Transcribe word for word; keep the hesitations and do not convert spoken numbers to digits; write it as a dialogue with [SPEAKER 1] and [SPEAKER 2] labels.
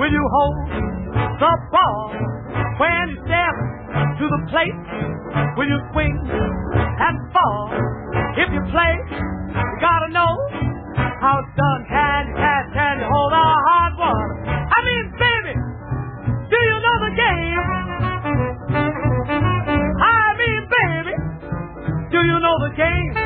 [SPEAKER 1] Will you hold the ball when you step to the plate? Will you swing and fall? If you play, you gotta know how it's done. Can you catch, can you hold a hard one? I mean, baby, do you know the game? I mean, baby, do you know the game?